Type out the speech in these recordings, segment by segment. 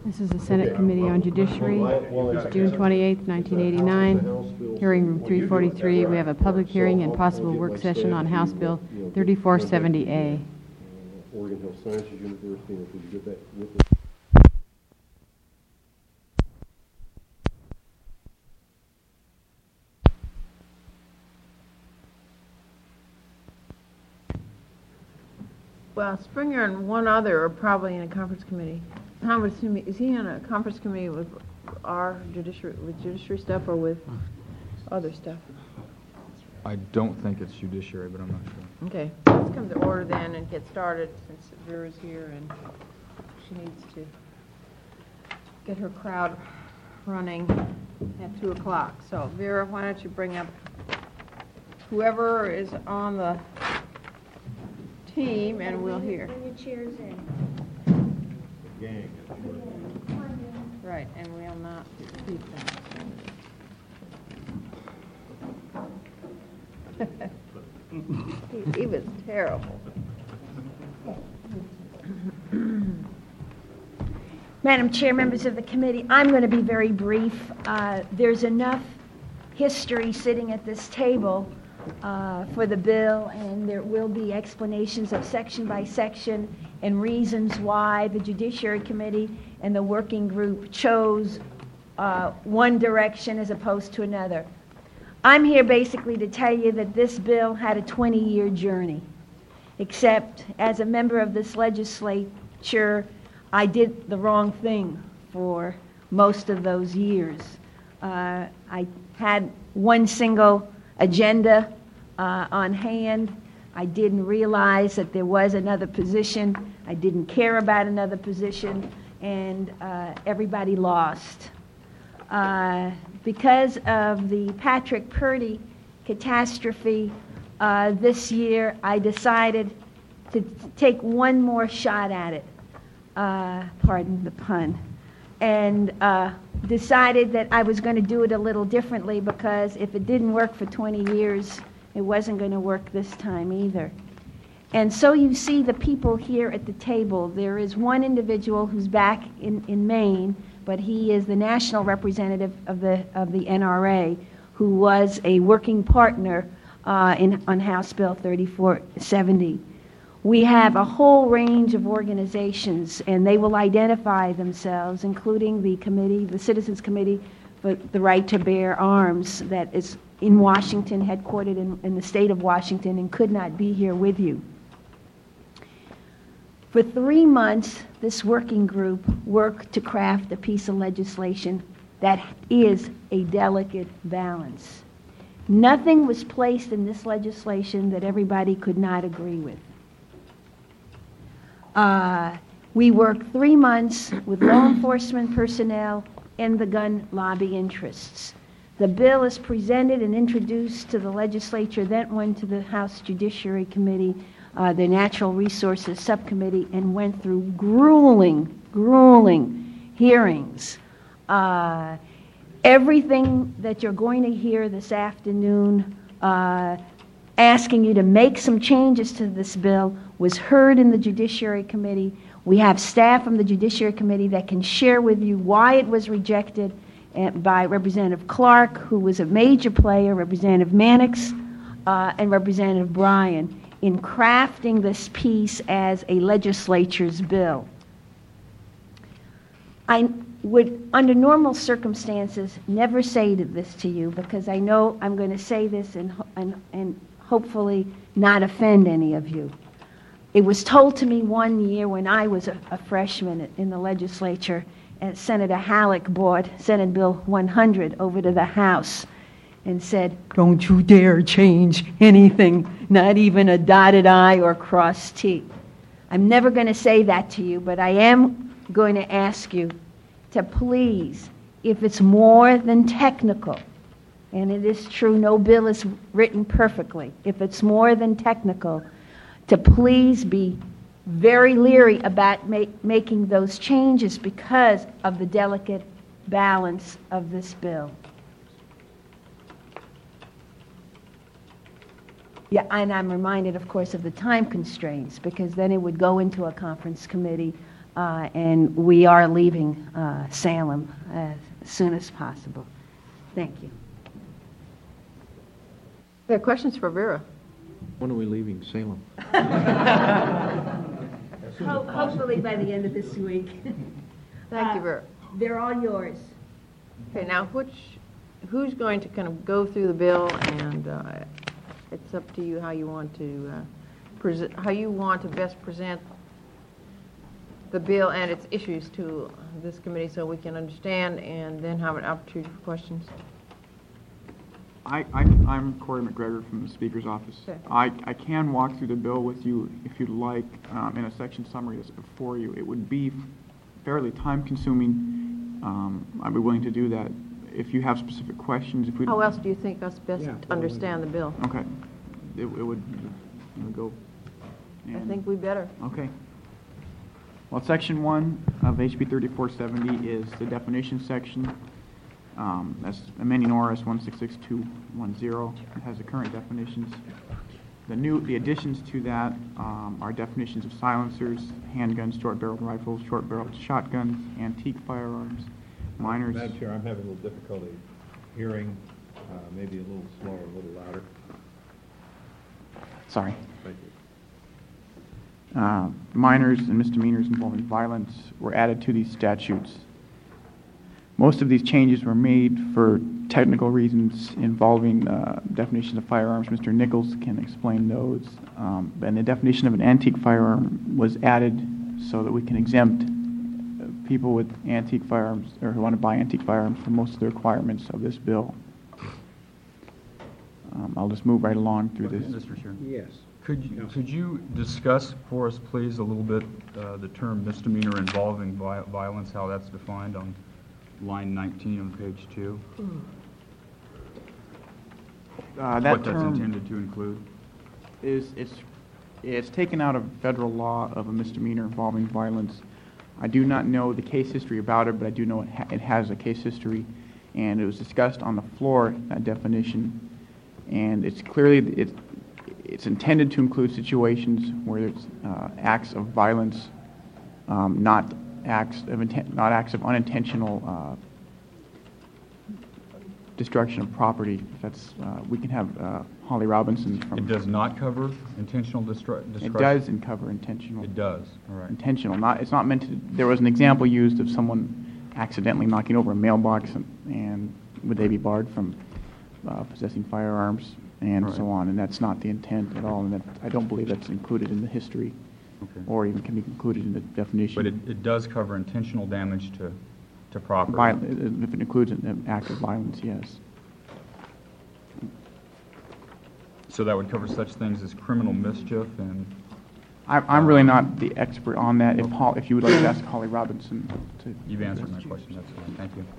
This is the Senate Committee on Judiciary. It's June 28th, 1989. Hearing room 343. We have a public hearing and possible work session on House Bill 3470A. Oregon Health Sciences University, and if we could get that with us. Well, Springer and one other are probably in a conference committee. I would assume, is he in a conference committee with our judiciary stuff or with other stuff? I don't think it's judiciary, but I'm not sure. Okay, let's come to order then and get started since Vera's here and she needs to get her crowd running at 2 o'clock. So Vera, why don't you bring up whoever is on the team and we'll hear. Bring your chairs in. Right, and we'll not keep them. He was terrible. Madam Chair, members of the committee, I'm going to be very brief. There's enough history sitting at this table for the bill, and there will be explanations of section by section and reasons why the Judiciary Committee and the working group chose one direction as opposed to another. I'm here basically to tell you that this bill had a 20-year journey, except as a member of this legislature, I did the wrong thing for most of those years. I had one single agenda on hand. I didn't realize that there was another position. I didn't care about another position, and everybody lost. Because of the Patrick Purdy catastrophe this year, I decided to take one more shot at it, pardon the pun, and decided that I was going to do it a little differently, because if it didn't work for 20 years, it wasn't going to work this time either. And so you see the people here at the table. There is one individual who's back in Maine, but he is the national representative of the NRA, who was a working partner on House Bill 3470. We have a whole range of organizations, and they will identify themselves, including the committee, the Citizens Committee for the Right to Bear Arms, that is in Washington, headquartered in the state of Washington, and could not be here with you. For 3 months, this working group worked to craft a piece of legislation that is a delicate balance. Nothing was placed in this legislation that everybody could not agree with. We worked 3 months with law enforcement personnel and the gun lobby interests. The bill is presented and introduced to the legislature, then went to the House Judiciary Committee, the Natural Resources Subcommittee, and went through grueling hearings. Everything that you're going to hear this afternoon asking you to make some changes to this bill was heard in the Judiciary Committee. We have staff from the Judiciary Committee that can share with you why it was rejected by Representative Clark, who was a major player, Representative Mannix, and Representative Bryan, in crafting this piece as a legislature's bill. I would, under normal circumstances, never say this to you, because I know I'm going to say this and hopefully not offend any of you. It was told to me one year when I was a freshman in the legislature, and Senator Halleck brought Senate Bill 100 over to the House and said, "Don't you dare change anything, not even a dotted I or crossed T." I'm never going to say that to you, but I am going to ask you to please, if it's more than technical, and it is true, no bill is written perfectly, if it's more than technical, to please be very leery about making those changes because of the delicate balance of this bill. Yeah, and I'm reminded, of course, of the time constraints, because then it would go into a conference committee and we are leaving Salem as soon as possible. Thank you. We have questions for Vera. When are we leaving Salem? Hopefully by the end of this week. Thank you, Vera. They're all yours. Okay, now who's going to kind of go through the bill, and it's up to you how you want to best present the bill and its issues to this committee so we can understand and then have an opportunity for questions. I'm Corey McGregor from the Speaker's Office. Okay. I can walk through the bill with you if you'd like in a section summary that's before you. It would be fairly time-consuming. I'd be willing to do that. If you have specific questions, if we... How else do you think us best understand the bill? Okay. It would go... I think we better. Okay. Well, Section 1 of HB 3470 is the definition section. That's amending ORS 166210. It has the current definitions. The additions to that are definitions of silencers, handguns, short-barreled rifles, short-barreled shotguns, antique firearms, minors. Madam Chair, I'm having a little difficulty hearing, maybe a little slower, a little louder. Sorry. Thank you. Minors and misdemeanors involving violence were added to these statutes. Most of these changes were made for technical reasons involving definitions of firearms. Mr. Nichols can explain those. And the definition of an antique firearm was added so that we can exempt people with antique firearms or who want to buy antique firearms from most of the requirements of this bill. I'll just move right along through this. Mr. Chair. Yes. Could you discuss for us, please, a little bit the term misdemeanor involving violence, how that's defined on line 19 on page 2? That What that's term intended to include? it's taken out of federal law of a misdemeanor involving violence. I do not know the case history about it, but I do know it has a case history, and it was discussed on the floor, that definition, and it's clearly it's intended to include situations where it's acts of violence, not acts of unintentional destruction of property. That's we can have Holly Robinson from. It does not cover intentional destruction? It does cover intentional. It does, all right. Intentional. It's not meant to. There was an example used of someone accidentally knocking over a mailbox, and would they be barred from possessing firearms and Right. so on? And that's not the intent at all. And that, I don't believe that's included in the history, Okay. or even can be included in the definition. But it does cover intentional damage to property? If it includes an act of violence, yes. So that would cover such things as criminal mischief and... I'm really not the expert on that. If you would like to ask Holly Robinson to... You've answered my question, that's fine, thank you.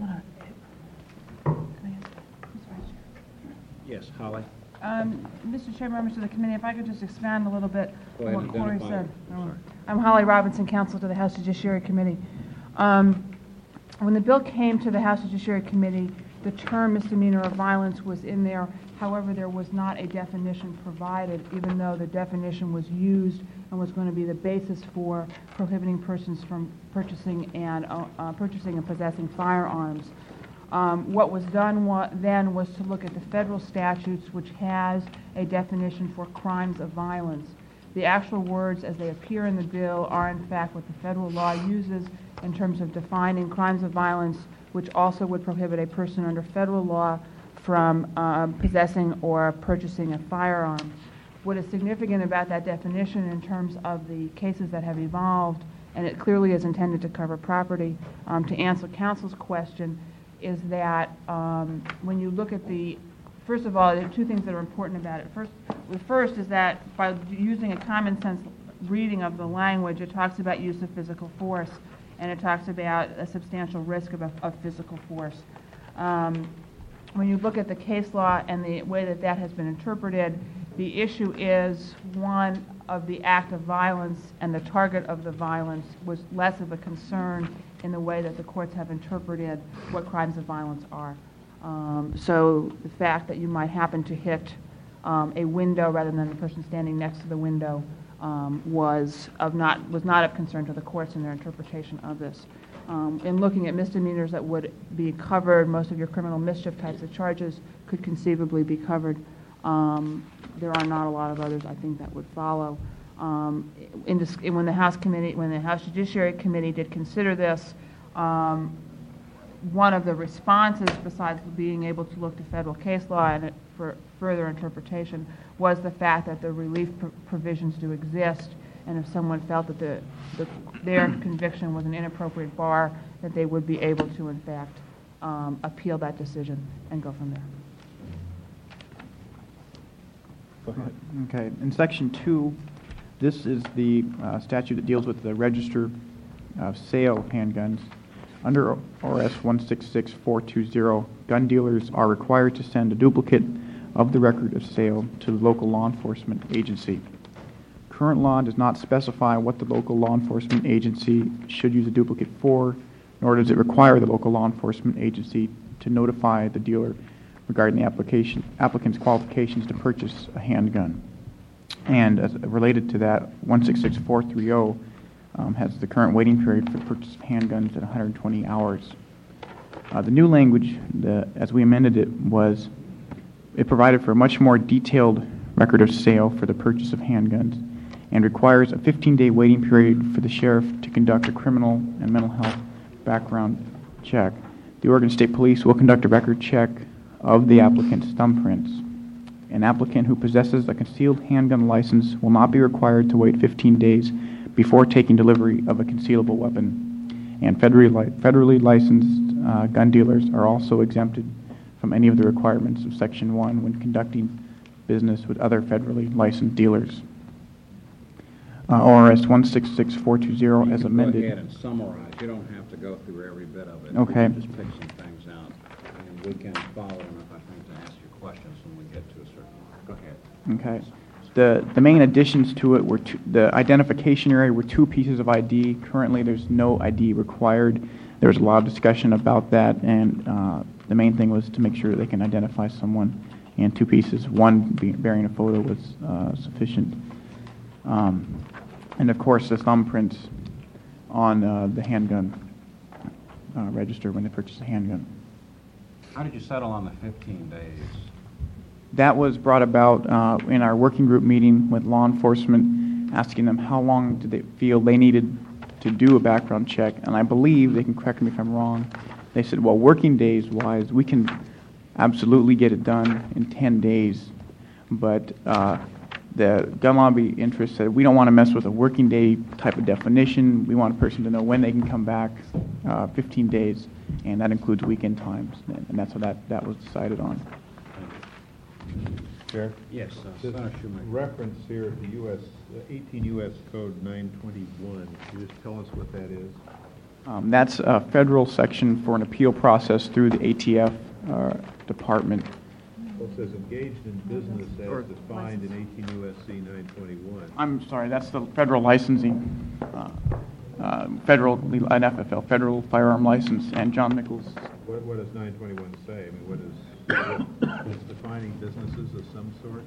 Yes, Holly. Mr. Chair, members of the committee, if I could just expand a little bit Go on ahead, what Corey identify said. yourself. I'm Holly Robinson, counsel to the House Judiciary Committee. When the bill came to the House Judiciary Committee, the term misdemeanor of violence was in there. However, there was not a definition provided, even though the definition was used and was going to be the basis for prohibiting persons from purchasing and possessing firearms. What was done then was to look at the federal statutes, which has a definition for crimes of violence. The actual words as they appear in the bill are in fact what the federal law uses in terms of defining crimes of violence, which also would prohibit a person under federal law from possessing or purchasing a firearm. What is significant about that definition in terms of the cases that have evolved, and it clearly is intended to cover property, to answer counsel's question, is that when you look at first of all, there are two things that are important about it. The first is that by using a common sense reading of the language, it talks about use of physical force, and it talks about a substantial risk of physical force. When you look at the case law and the way that has been interpreted, the issue is one of the act of violence, and the target of the violence was less of a concern in the way that the courts have interpreted what crimes of violence are. So the fact that you might happen to hit a window rather than the person standing next to the window was not of concern to the courts in their interpretation of this. In looking at misdemeanors that would be covered, most of your criminal mischief types of charges could conceivably be covered. There are not a lot of others, I think, that would follow. When the House Judiciary Committee did consider this, one of the responses, besides being able to look to federal case law and for further interpretation, was the fact that the relief provisions do exist, and if someone felt that their conviction was an inappropriate bar, that they would be able to, in fact, appeal that decision and go from there. Okay, in Section 2, this is the statute that deals with the register of sale of handguns. Under ORS 166420, gun dealers are required to send a duplicate of the record of sale to the local law enforcement agency. Current law does not specify what the local law enforcement agency should use a duplicate for, nor does it require the local law enforcement agency to notify the dealer regarding the applicant's qualifications to purchase a handgun. And as related to that, 166430 has the current waiting period for the purchase of handguns at 120 hours. The new language, as we amended it, it provided for a much more detailed record of sale for the purchase of handguns and requires a 15-day waiting period for the sheriff to conduct a criminal and mental health background check. The Oregon State Police will conduct a record check of the applicant's thumbprints. An applicant who possesses a concealed handgun license will not be required to wait 15 days before taking delivery of a concealable weapon. And federally licensed gun dealers are also exempted from any of the requirements of Section 1 when conducting business with other federally licensed dealers. ORS 166420 as amended. Go ahead and summarize. You don't have to go through every bit of it. Okay. Just pick some things out, and we can follow enough, I think, to ask you questions when we get to a certain point. Go ahead. Okay. The main additions to it were the identification area were 2 pieces of ID. Currently, there's no ID required. There was a lot of discussion about that, and the main thing was to make sure they can identify someone. And 2 pieces, one bearing a photo was sufficient. And of course, the thumbprints on the handgun register when they purchase a handgun. How did you settle on the 15 days? That was brought about in our working group meeting with law enforcement, asking them how long did they feel they needed to do a background check. And I believe, they can correct me if I'm wrong, they said, well, working days wise, we can absolutely get it done in 10 days. But the gun lobby interest said, we don't want to mess with a working day type of definition. We want a person to know when they can come back, 15 days, and that includes weekend times. And that's what that was decided on. Chair? Yes, This Senator Shoemaker. reference here to U.S., 18 U.S. Code 921, can you just tell us what that is? That's a federal section for an appeal process through the ATF department. Well, it says engaged in business as defined in 18 U.S.C. 921. I'm sorry, that's the federal licensing, an FFL, Federal Firearm License, and John Nichols. What does 921 say? I mean, what is it's defining businesses of some sort?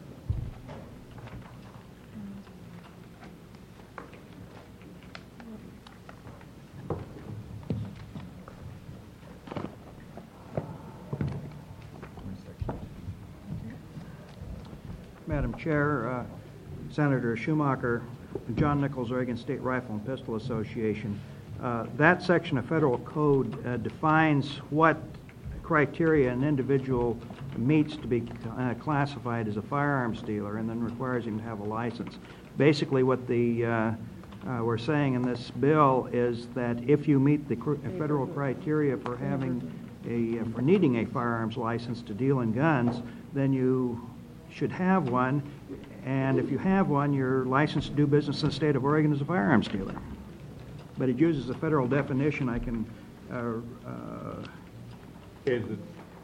Madam Chair, Senator Schumacher, John Nichols, Oregon State Rifle and Pistol Association. That section of federal code defines what criteria an individual meets to be classified as a firearms dealer, and then requires him to have a license. Basically, what we're saying in this bill is that if you meet the federal criteria for having for needing a firearms license to deal in guns, then you should have one, and if you have one, you're licensed to do business in the state of Oregon as a firearms dealer. But it uses a federal definition. I can Does it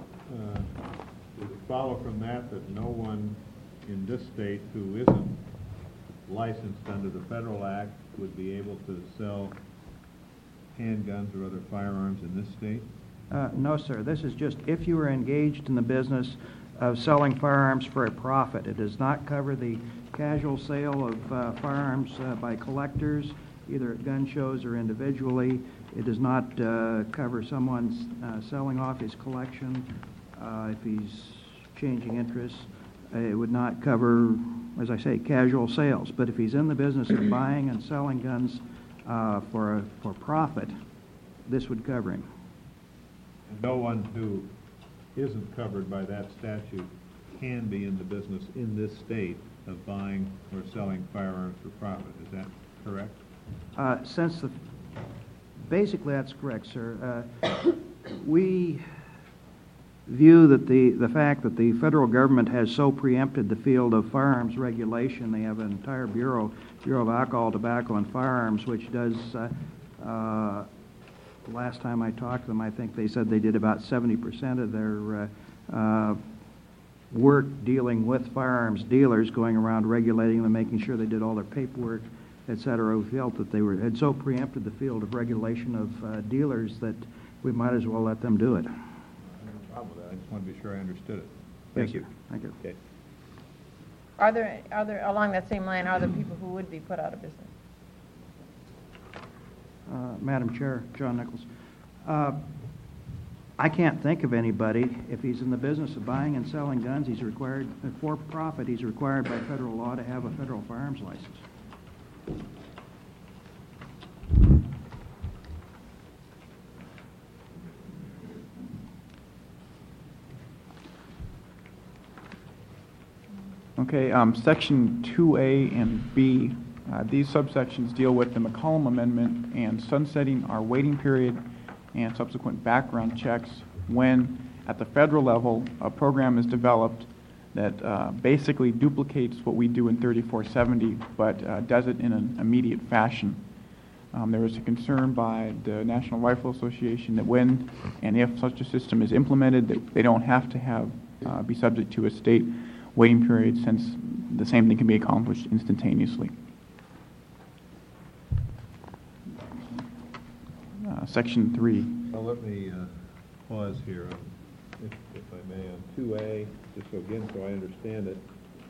follow from that no one in this state who isn't licensed under the federal act would be able to sell handguns or other firearms in this state? No, sir. This is just if you are engaged in the business of selling firearms for a profit. It does not cover the casual sale of firearms by collectors, either at gun shows or individually. It does not cover someone's selling off his collection if he's changing interests. It would not cover, as I say, casual sales. But if he's in the business of buying and selling guns for profit, this would cover him. And no one who isn't covered by that statute can be in the business in this state of buying or selling firearms for profit. Is that correct? Basically, that's correct, sir. We view that the fact that the federal government has so preempted the field of firearms regulation, they have an entire Bureau of Alcohol, Tobacco, and Firearms, which does, last time I talked to them, I think they said they did about 70% of their work dealing with firearms dealers, going around regulating them, making sure they did all their paperwork, et cetera. We felt that they had so preempted the field of regulation of dealers that we might as well let them do it. No problem with that. I just want to be sure I understood it. Thank you. Thank you. Okay. Are there, along that same line, are there people who would be put out of business? Madam Chair, John Nichols. I can't think of anybody. If he's in the business of buying and selling guns, he's required, for profit, he's required by federal law to have a federal firearms license. Okay, Section 2A and B, these subsections deal with the McCollum Amendment and sunsetting our waiting period and subsequent background checks when, at the federal level, a program is developed that basically duplicates what we do in 3470, but does it in an immediate fashion. There was a concern by the National Rifle Association that when and if such a system is implemented, that they don't have to be subject to a state waiting period, since the same thing can be accomplished instantaneously. Section 3. Well, let me pause here, if I may, on 2A, just so again, so I understand it.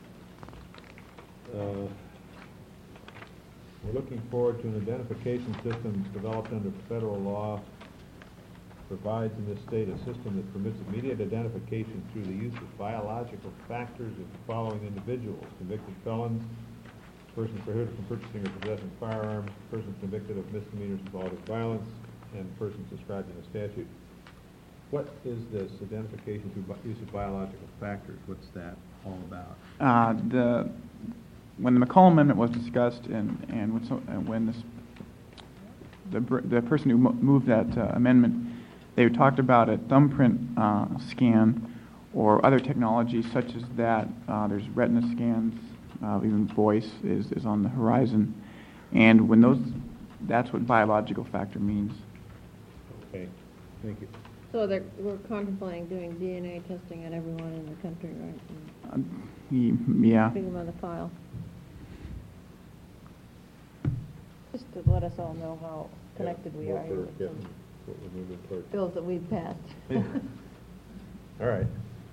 We're looking forward to an identification system developed under federal law, provides in this state a system that permits immediate identification through the use of biological factors of the following individuals: convicted felons, persons prohibited from purchasing or possessing firearms, persons convicted of misdemeanors involving violence, and persons described in the statute. What is this identification through use of biological factors? What's that all about? When the McCollum Amendment was discussed, and when the person who moved that amendment, they talked about a thumbprint scan or other technologies such as that. There's retina scans, even voice is on the horizon, and when that's what biological factor means. Okay, thank you. So we're contemplating doing DNA testing on everyone in the country, right? Yeah. Putting them on the file. Just to let us all know how connected we are here with some What we're moving toward. bills that we've passed. All right.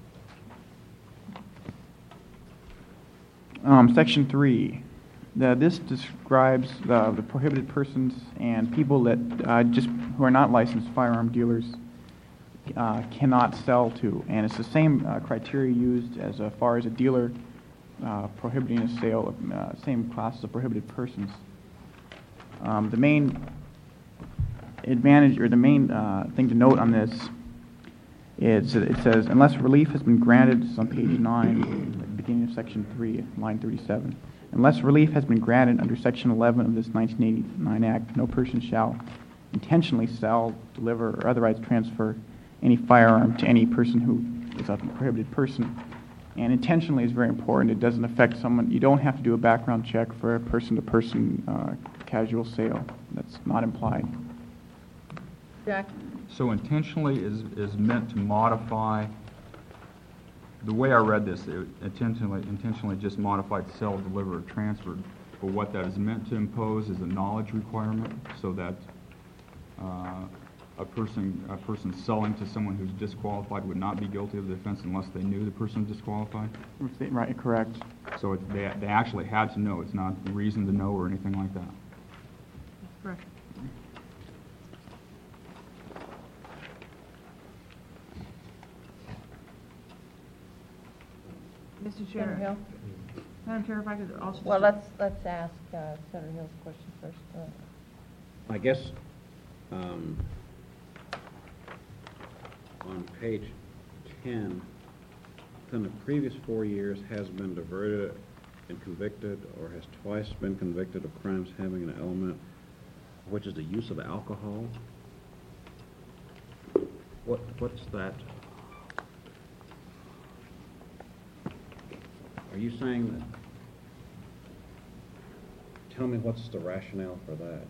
Section 3. This describes the prohibited persons and people that who are not licensed firearm dealers cannot sell to, and it's the same criteria used as far as a dealer prohibiting a sale of same classes of prohibited persons. The main advantage, or the main thing to note on this is that it says, unless relief has been granted, this is on page 9, at the beginning of section 3, line 37. Unless relief has been granted under section 11 of this 1989 Act, no person shall intentionally sell, deliver, or otherwise transfer any firearm to any person who is a prohibited person. And intentionally is very important. It doesn't affect someone. You don't have to do a background check for a person-to-person casual sale. That's not implied. Jack? So intentionally is meant to modify, the way I read this, it intentionally just modified sell, deliver, or transfer. But what that is meant to impose is a knowledge requirement, so that a person selling to someone who's disqualified would not be guilty of the offense unless they knew the person was disqualified? Right, correct. So they actually had to know. It's not reason to know or anything like that. Correct. Mr. Senator Chair. Hill? Madam Chair, if I could also... Well, let's ask Senator Hill's question first. I guess, on page 10, within the previous 4 years has been diverted and convicted or has twice been convicted of crimes having an element, which is the use of alcohol. What's that? Are you saying that? Tell me what's the rationale for that?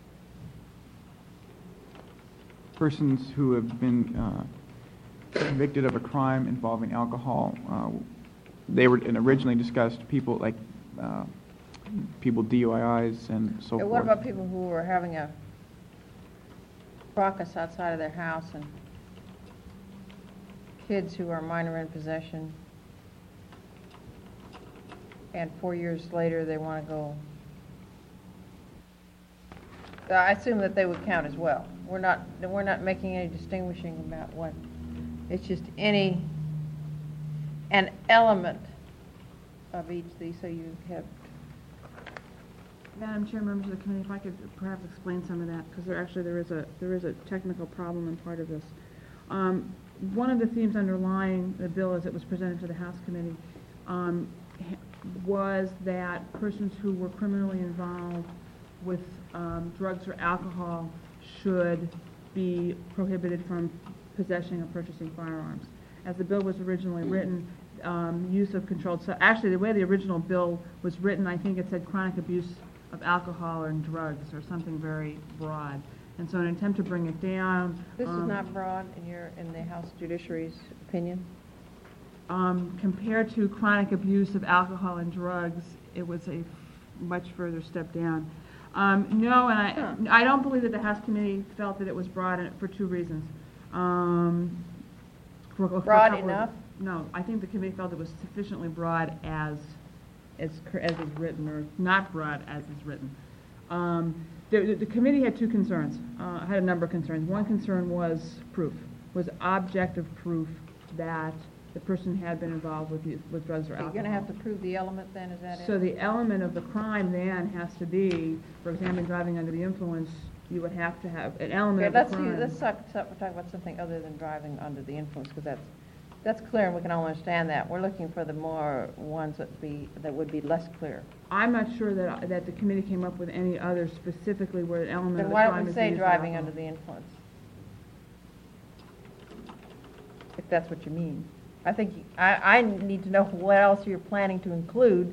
Persons who have been convicted of a crime involving alcohol, they were originally discussed people like people DUIs and so forth. What about people who are having a fracas outside of their house and kids who are minor in possession, and 4 years later they want to go? I assume that they would count as well. We're not making any distinguishing about what. It's just an element of each of these. So you have. Madam Chair, members of the committee, if I could perhaps explain some of that, because there is a technical problem in part of this. One of the themes underlying the bill as it was presented to the House Committee was that persons who were criminally involved with drugs or alcohol should be prohibited from possessing or purchasing firearms. As the bill was originally written, use of controlled actually the way the original bill was written, I think it said chronic abuse of alcohol and drugs or something very broad. And so in an attempt to bring it down... This is not broad in the House Judiciary's opinion? Compared to chronic abuse of alcohol and drugs, it was a much further step down. No, and I don't believe that the House Committee felt that it was broad for two reasons. Broad enough? No, I think the committee felt it was sufficiently broad as is written, or not broad as is written. The committee had two concerns, had a number of concerns. One concern was proof, was objective proof that the person had been involved with drugs or alcohol. You're going to have to prove the element then, is that it? So the element of the crime then has to be, for example, driving under the influence, you would have to have an element of the crime. Let's talk about something other than driving under the influence, because that's clear and we can all understand that. We're looking for the more ones that would be less clear. I'm not sure that the committee came up with any others specifically where an element Then of the why crime don't we is say the use of driving alcohol. under the influence? If that's what you mean. I think I need to know what else you're planning to include.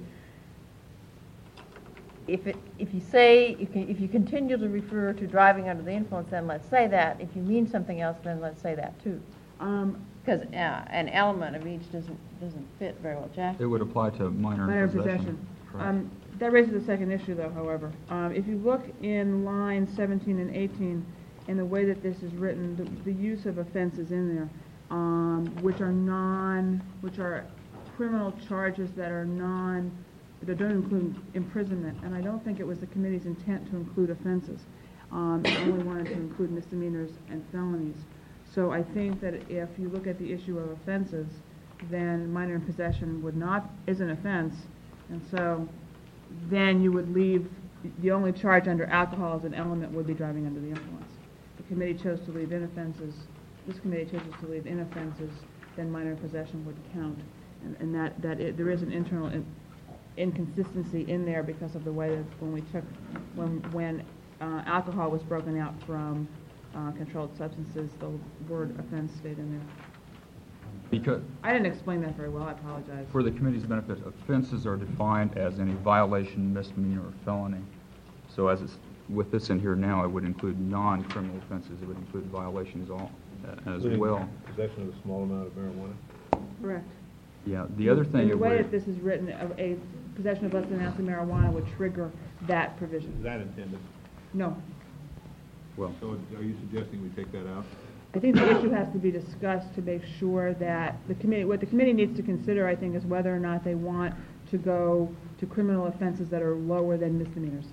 If you continue to refer to driving under the influence, then let's say that. If you mean something else, then let's say that too. Because an element of each doesn't fit very well, Jack. It would apply to minor in possession. Correct. That raises a second issue, though. However, if you look in lines 17 and 18, in the way that this is written, the use of offenses in there, which are criminal charges that don't include imprisonment, and I don't think it was the committee's intent to include offenses. It only wanted to include misdemeanors and felonies. So I think that if you look at the issue of offenses, then minor in possession is an offense, and so then you would leave, the only charge under alcohol as an element would be driving under the influence. The committee chose to leave in offenses. This committee chooses to leave in offenses, then minor in possession would count, and there is an internal inconsistency in there because of the way that when alcohol was broken out from controlled substances, the word offense stayed in there. Because I didn't explain that very well. I apologize. for the committee's benefit, offenses are defined as any violation, misdemeanor, or felony. So with this in here now, it would include non-criminal offenses. It would include violations as well. Possession of a small amount of marijuana? Correct. Yeah, the other thing And the it way would... that this is written, a possession of less than an ounce of marijuana would trigger that provision. Is that intended? No. Well, So are you suggesting we take that out? I think the issue has to be discussed to make sure that the committee, what the committee needs to consider, I think, is whether or not they want to go to criminal offenses that are lower than misdemeanors.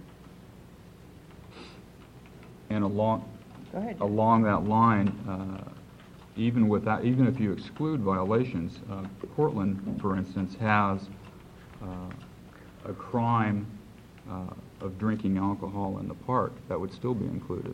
and Go ahead. along that line, even if you exclude violations, Portland, for instance, has a crime of drinking alcohol in the park that would still be included.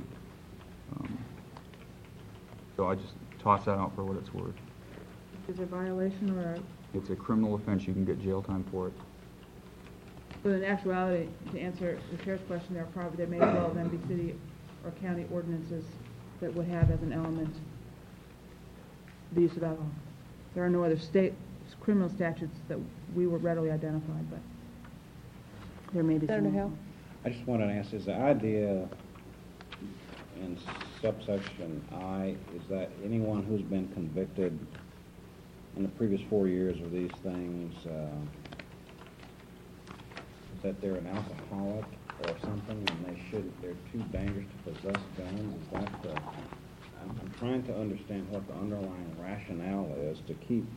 So I just toss that out for what it's worth. Is it a violation or, It's a criminal offense, you can get jail time for it. but in actuality, to answer the chair's question, there may well then be city or county ordinances that would have as an element the use of alcohol. There are no other state criminal statutes that we would readily identify, but there may be some. Senator Hill? I just wanted to ask, is the idea in subsection I, is that anyone who's been convicted in the previous 4 years of these things, that they're an alcoholic or something, and they're too dangerous to possess guns? Is that the, I'm trying to understand what the underlying rationale is to keep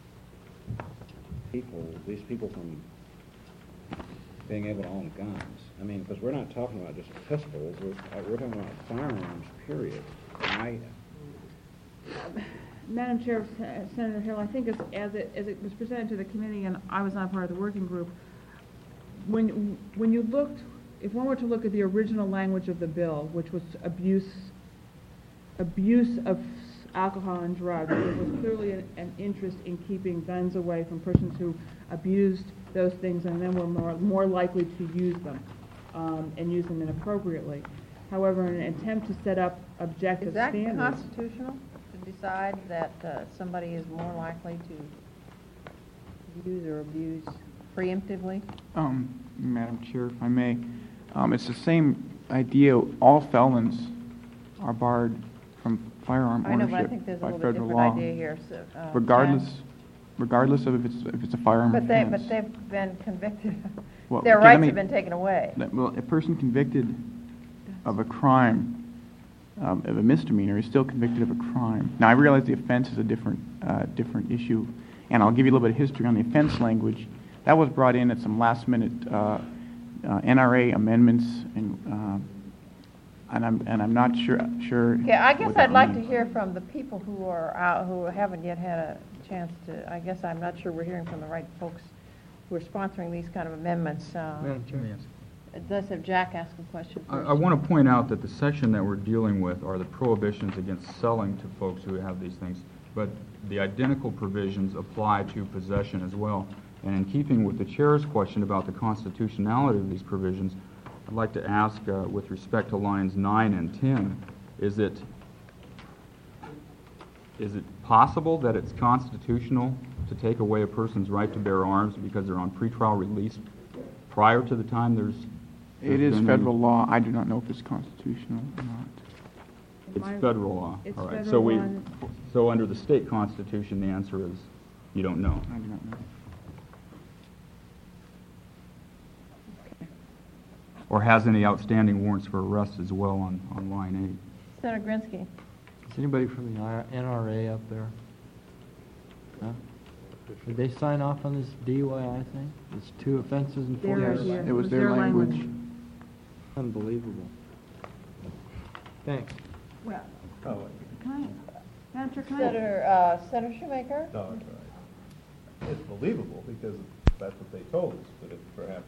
these people from being able to own guns. I mean, because we're not talking about just pistols, we're talking about firearms, period. And Madam Chair, Senator Hill, I think as it was presented to the committee, and I was not part of the working group, when you looked, if one were to look at the original language of the bill, which was abuse of alcohol and drugs, there was clearly an interest in keeping guns away from persons who abused those things and then were more likely to use them and use them inappropriately. However, in an attempt to set up objective Is that standards. constitutional, to decide that somebody is more likely to use or abuse preemptively? Madam Chair, if I may, it's the same idea. All felons are barred from firearm I know, but I ownership think there's a by little bit federal different law, idea here. So, regardless of if it's a firearm But offense. they've been convicted. Well, Their okay, let rights me- have been taken away. Well, a person convicted of a crime, of a misdemeanor, is still convicted of a crime. Now, I realize the offense is a different issue, and I'll give you a little bit of history on the offense language. That was brought in at some last-minute NRA amendments, and I'm not sure. Okay, I guess what that I'd like to means. hear from the people who are out, who haven't yet had a chance to, I guess I'm not sure we're hearing from the right folks who are sponsoring these kind of amendments. Let's have Jack ask a question first. I want to point out that the section that we're dealing with are the prohibitions against selling to folks who have these things, but the identical provisions apply to possession as well. And in keeping with the chair's question about the constitutionality of these provisions, I'd like to ask, with respect to lines 9 and 10, is it possible that it's constitutional to take away a person's right to bear arms because they're on pretrial release prior to the time there's It is been federal law. I do not know if it's constitutional or not. It's federal law. It's All right. federal law. So under the state constitution, the answer is you don't know. I do not know. Or has any outstanding warrants for arrest as well on line Senator Grinsky. Is anybody from the NRA up there? Huh? Did they sign off on this DUI thing? It's 2 offenses and 4 Their years? idea. It was their language. Unbelievable. Thanks. Well, Oh, Madam Chair, can I? Senator Shoemaker? no, it's all right. It's believable because that's what they told us, but it perhaps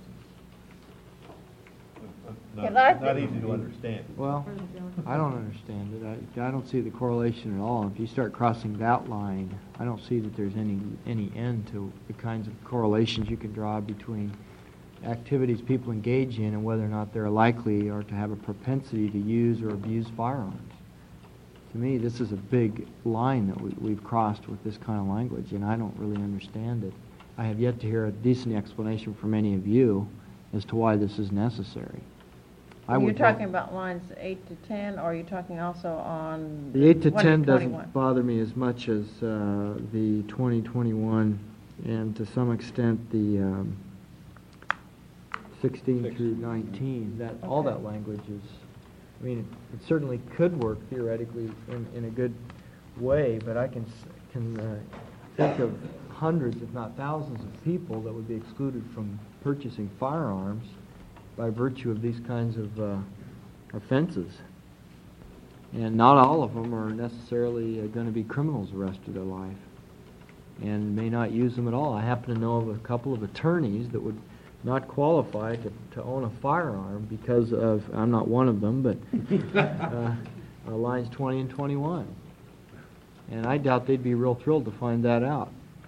Okay, it's let's- not easy to understand. Well, I don't understand it. I don't see the correlation at all. If you start crossing that line, I don't see that there's any end to the kinds of correlations you can draw between activities people engage in and whether or not they're likely or to have a propensity to use or abuse firearms. To me, this is a big line that we've crossed with this kind of language, and I don't really understand it. I have yet to hear a decent explanation from any of you as to why this is necessary. You're would talking hope- about lines 8 to 10, or are you talking also on? The 8 to 1 10 21? doesn't bother me as much as the 2021 and to some extent the 16 through 19. All that language is I mean, it certainly could work theoretically in a good way, but I can think of hundreds, if not thousands, of people that would be excluded from purchasing firearms by virtue of these kinds of offenses. And not all of them are necessarily going to be criminals the rest of their life, and may not use them at all. I happen to know of a couple of attorneys that would not qualify to own a firearm because of, I'm not one of them, but lines 20 and 21. And I doubt they'd be real thrilled to find that out.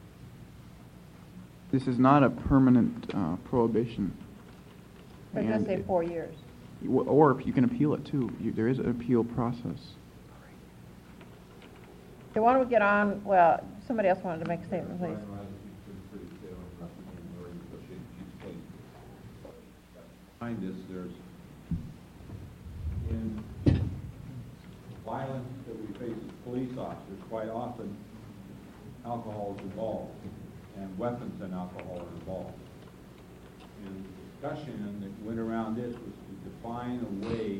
This is not a permanent prohibition. But it does And say 4 years. Or you can appeal it too. There is an appeal process. So why don't we get on, well, somebody else wanted to make a statement, please. Behind this, there's, in violence that we face as police officers, quite often alcohol is involved, and weapons and alcohol are involved. And the discussion that went around this was to define a way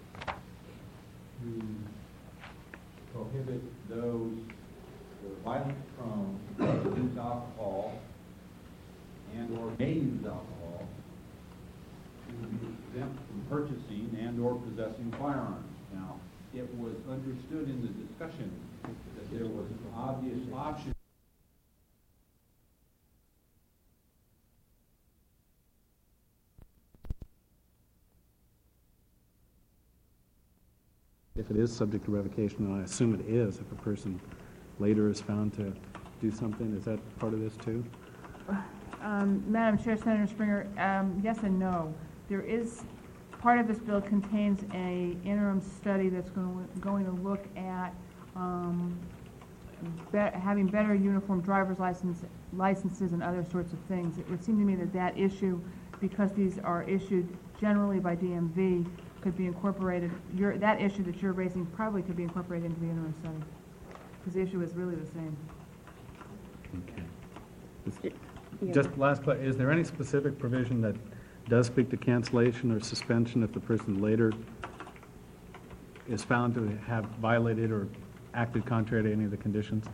to prohibit those who are violent prone to use alcohol and or may use alcohol to be exempt from purchasing and or possessing firearms. Now, it was understood in the discussion that there was an obvious option. If it is subject to revocation, and I assume it is, if a person later is found to do something, is that part of this too? Madam Chair, Senator Springer, yes and no. There is, part of this bill contains a interim study that's going to look at having better uniform driver's licenses and other sorts of things. It would seem to me that that issue, because these are issued generally by DMV, could be incorporated, that issue that you're raising probably could be incorporated into the interim study, because the issue is really the same. Okay. Just last question, is there any specific provision that does speak to cancellation or suspension if the person later is found to have violated or acted contrary to any of the conditions?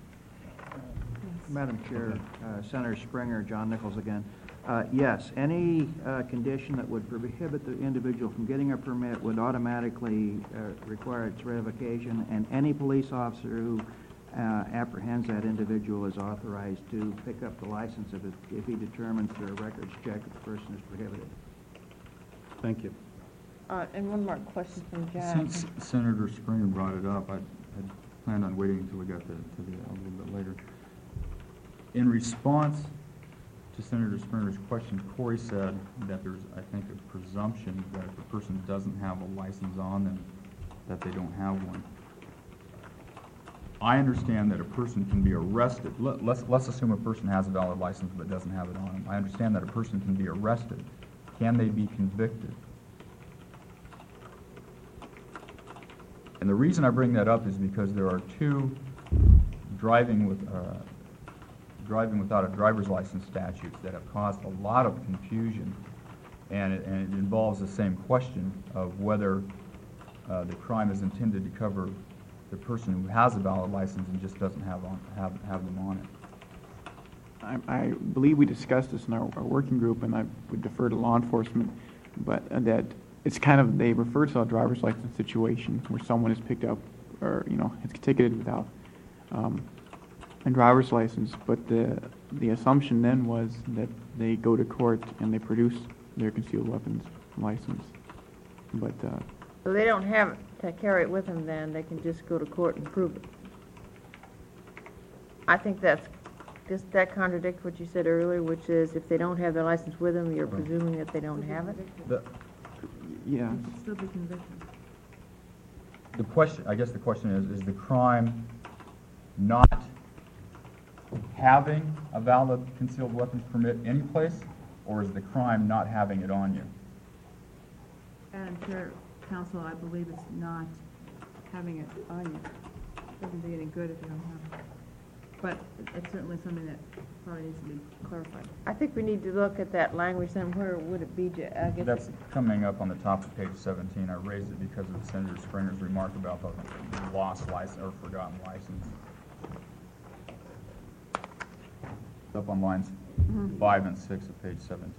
Madam Chair, Senator Springer, John Nichols again. Yes, any condition that would prohibit the individual from getting a permit would automatically require its revocation, and any police officer who apprehends that individual is authorized to pick up the license if he determines through a records check that the person is prohibited. Thank you. And one more question from John. Since Senator Springer brought it up, I planned on waiting until we got to a little bit later. In response to Senator Springer's question, Corey said that there's, I think, a presumption that if a person doesn't have a license on them, that they don't have one. I understand that a person can be arrested. Let's assume a person has a valid license but doesn't have it on them. I understand that a person can be arrested. Can they be convicted? And the reason I bring that up is because there are two driving without a driver's license statutes that have caused a lot of confusion, and it involves the same question of whether the crime is intended to cover the person who has a valid license and just doesn't have them on it. I believe we discussed this in our working group, and I would defer to law enforcement, but that it's kind of, they refer to a driver's license situation where someone is picked up or, it's ticketed without a driver's license, but the assumption then was that they go to court and they produce their concealed weapons license. But So they don't have to carry it with them then, they can just go to court and prove it. I think that contradicts what you said earlier, which is if they don't have their license with them, you're presuming that they don't have it? yeah, Still be convicted. The question, I guess the question is the crime not having a valid concealed weapons permit any place, or is the crime not having it on you? Madam Chair, Counsel, I believe it's not having it on you. Doesn't do any good if you don't have it. but it's certainly something that probably needs to be clarified. I think we need to look at that language, then where would it be, I guess. That's coming up on the top of page 17. I raised it because of Senator Springer's remark about the lost license or forgotten license. It's up on lines 5 and 6 of page 17.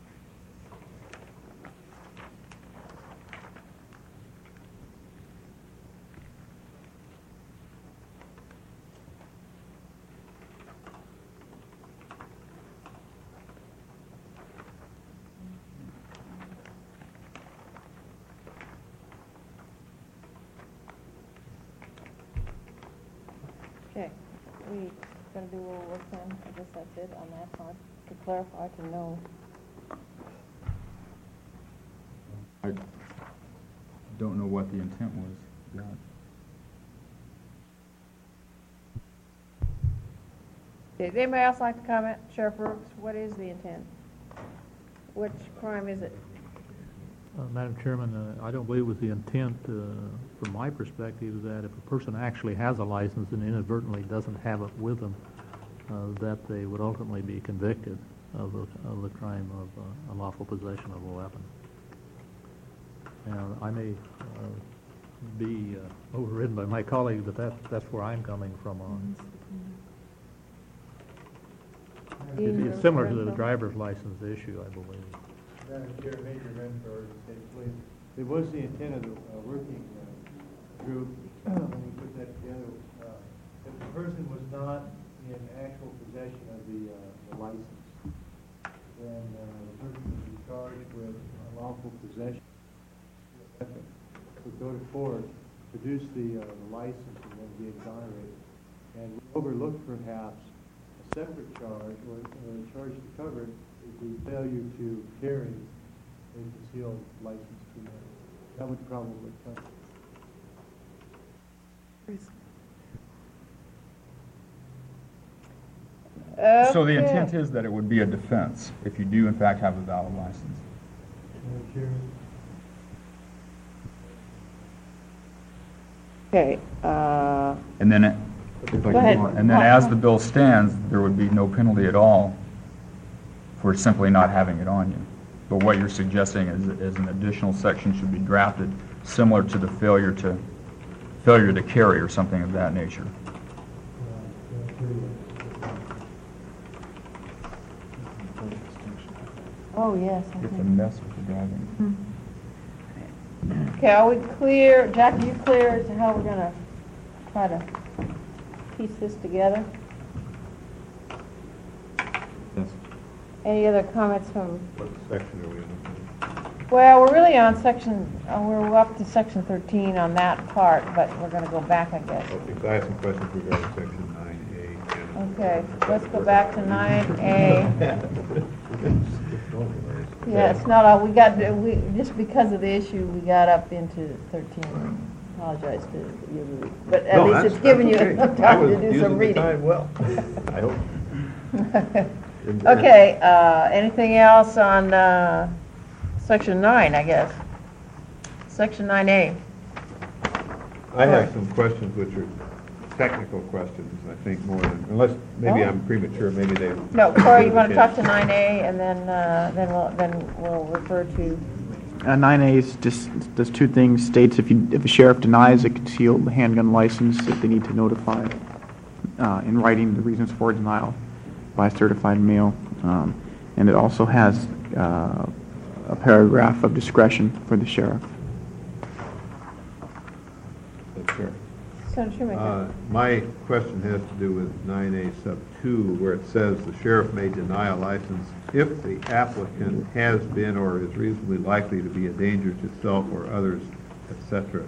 Okay, we gonna do a little work then, I guess that's it on that part, to clarify, to know. I don't know what the intent was. Yeah. Okay, does anybody else like to comment? Sheriff Brooks, what is the intent? Which crime is it? Madam Chairman, I don't believe with the intent, from my perspective, that if a person actually has a license and inadvertently doesn't have it with them, that they would ultimately be convicted of the crime of unlawful possession of a weapon. And I may be overridden by my colleague, but that's where I'm coming from on it. It's similar to the driver's license issue, I believe. Madam Chair, Major Renfro, State Police. It was the intent of the working group, when we put that together, if the person was not in actual possession of the license, then the person would be charged with unlawful possession. Would go to court, produce the license, and then be exonerated. And we overlooked perhaps a separate charge, or a charge to cover it, the failure to carry a concealed license to carry. That would probably cover it. So the intent is that it would be a defense if you do in fact have a valid license. Okay, And then, go ahead. and then as the bill stands, there would be no penalty at all for simply not having it on you. But what you're suggesting is an additional section should be drafted similar to the failure to carry or something of that nature. Oh, yes. It's a mess with the driving. Okay, are we clear, Jack, are you clear as to how we're gonna try to piece this together? Yes. Any other comments from, What section are we in? well, we're really on section, we're up to section 13 on that part, but we're gonna go back, I guess. Okay, so I have some questions regarding section 9A. Okay, let's go back to 9A. Yeah, it's not all, just because of the issue, we got up into 13. Apologize to you, but at least it's giving you enough time to do some reading. I was using the time well, I hope. Okay, anything else on section 9, I guess? Section 9A. I have some questions which are technical questions, I think, more than, unless, maybe I'm premature, maybe they... No, Corey, you want to talk to 9A, and then we'll refer to... 9A is just does two things. States if a sheriff denies a concealed handgun license, that they need to notify in writing the reasons for denial by certified mail. And it also has a paragraph of discretion for the sheriff. Sure. Senator Schumacher. My question has to do with 9A sub 2, where it says the sheriff may deny a license if the applicant has been or is reasonably likely to be a danger to self or others, etc.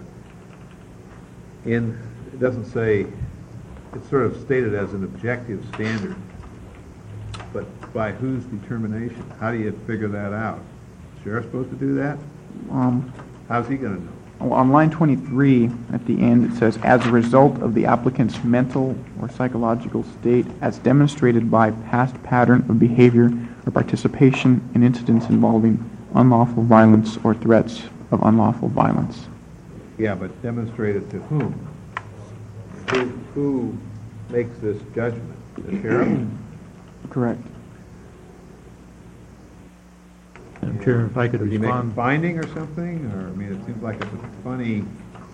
It doesn't say, it's sort of stated as an objective standard, but by whose determination? How do you figure that out? The sheriff supposed to do that? How's he going to know? On line 23, at the end, it says, as a result of the applicant's mental or psychological state, as demonstrated by past pattern of behavior or participation in incidents involving unlawful violence or threats of unlawful violence. Yeah, but demonstrated to whom? Who makes this judgment? The sheriff? Correct. Madam Chair, if I could Does he make a respond. finding or something? Or, I mean, it seems like it's a funny...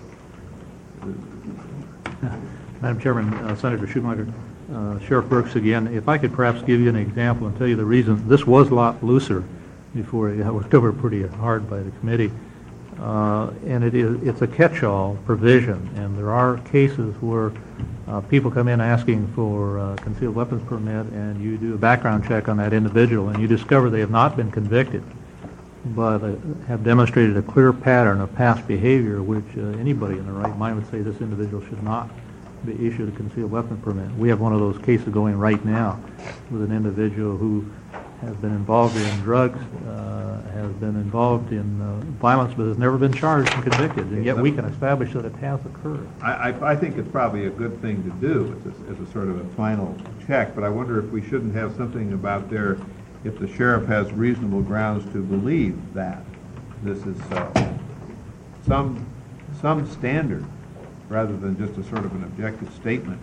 Madam Chairman, Senator Schumacher, Sheriff Brooks again, if I could perhaps give you an example and tell you the reason. This was a lot looser before it got worked over pretty hard by the committee. And it's a catch-all provision, and there are cases where people come in asking for a concealed weapons permit, and you do a background check on that individual, and you discover they have not been convicted, but have demonstrated a clear pattern of past behavior, which anybody in their right mind would say this individual should not be issued a concealed weapon permit. We have one of those cases going right now with an individual who has been involved in drugs, has been involved in violence, but has never been charged and convicted, and yet we can establish that it has occurred. I think it's probably a good thing to do as a sort of a final check, but I wonder if we shouldn't have something about there if the sheriff has reasonable grounds to believe that this is so. Some standard, rather than just a sort of an objective statement.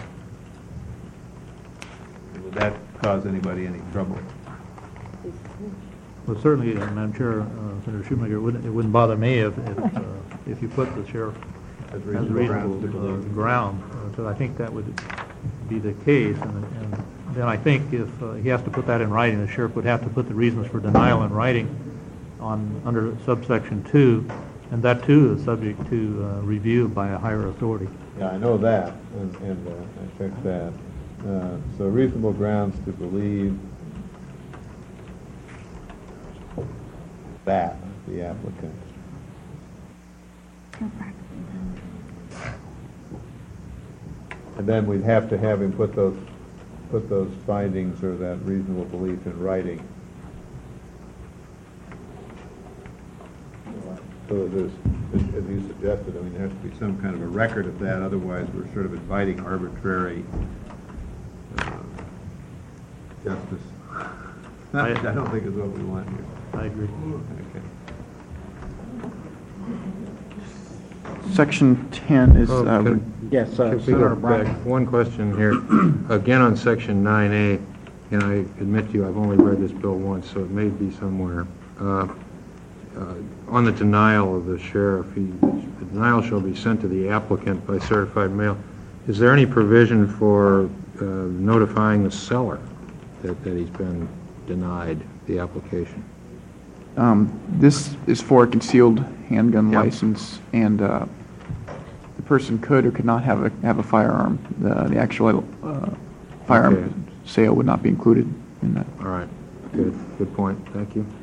Would that cause anybody any trouble? Well, certainly, Madam Chair, Senator Schumacher, it wouldn't bother me if you put the sheriff As as reasonable reasonable grounds to believe. ground. So I think that would be the case, and then I think if he has to put that in writing, the sheriff would have to put the reasons for denial in writing under subsection 2, and that too is subject to review by a higher authority. Yeah, I know that, and I checked that. So reasonable grounds to believe that the applicant. And then we'd have to have him put those findings or that reasonable belief in writing. So that there's, as you suggested, I mean, there has to be some kind of a record of that, otherwise we're sort of inviting arbitrary justice. I don't think is what we want here. I agree. Okay. Section 10 is, Yes, Senator Senator Brown. Beck, one question here. Again, on Section 9A, and I admit to you, I've only read this bill once, so it may be somewhere. On the denial of the sheriff, the denial shall be sent to the applicant by certified mail. Is there any provision for notifying the seller that he's been denied the application? this is for a concealed handgun Yep. license, and the person could or could not have a firearm. The actual firearm Okay. sale would not be included in that. All right, good point, thank you.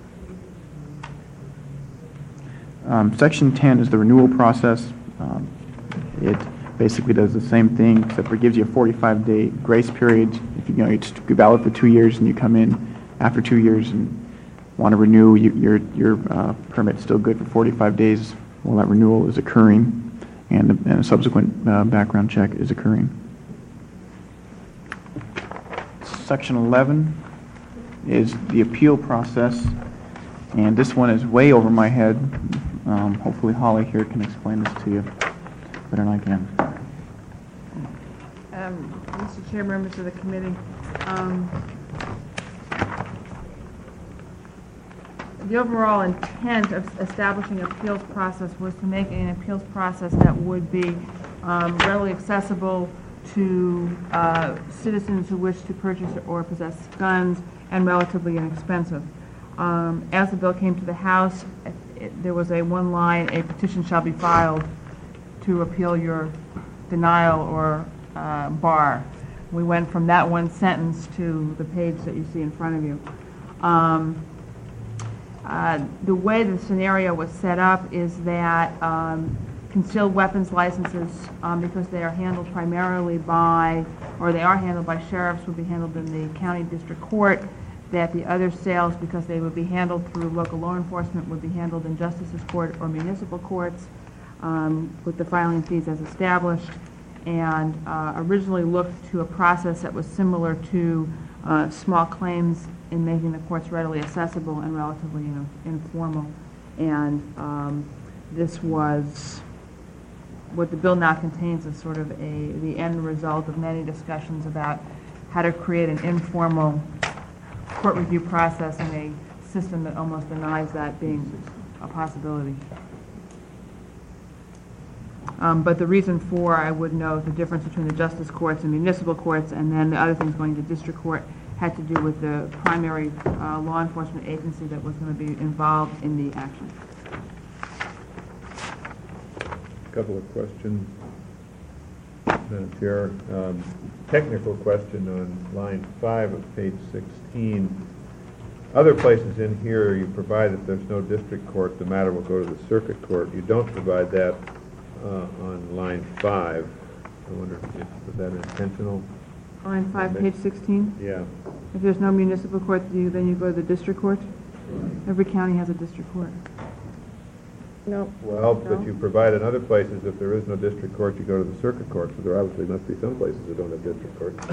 Section 10 is the renewal process. It basically does the same thing, except for it gives you a 45-day grace period. If it's valid for 2 years and you come in after 2 years and want to renew, your permit's still good for 45 days while that renewal is occurring and a subsequent background check is occurring. Section 11 is the appeal process, and this one is way over my head. Hopefully Holly here can explain this to you better than I can. Mr. Chair, members of the committee, the overall intent of establishing an appeals process was to make an appeals process that would be readily accessible to citizens who wish to purchase or possess guns and relatively inexpensive. As the bill came to the House, there was one line, a petition shall be filed to appeal your denial or bar. We went from that one sentence to the page that you see in front of you. The way the scenario was set up is that concealed weapons licenses, because they are handled primarily by, or they are handled by sheriffs, would be handled in the county district court, that the other sales, because they would be handled through local law enforcement, would be handled in justice's court or municipal courts, with the filing fees as established, and originally looked to a process that was similar to small claims in making the courts readily accessible and relatively informal. And this was what the bill now contains is sort of the end result of many discussions about how to create an informal court review process in a system that almost denies that being a possibility. But the reason for, I would note, the difference between the justice courts and municipal courts, and then the other things going to district court, had to do with the primary law enforcement agency that was going to be involved in the action. Couple of questions, Madam Chair. Technical question on line 5 of page 16. Other places in here, you provide that there's no district court, the matter will go to the circuit court. You don't provide that on line 5. I wonder if that intentional? Line 5, page 16? Yeah. If there's no municipal court, then you go to the district court? Every county has a district court. No. Well, but you provide in other places, if there is no district court, you go to the circuit court, so there obviously must be some places that don't have district courts.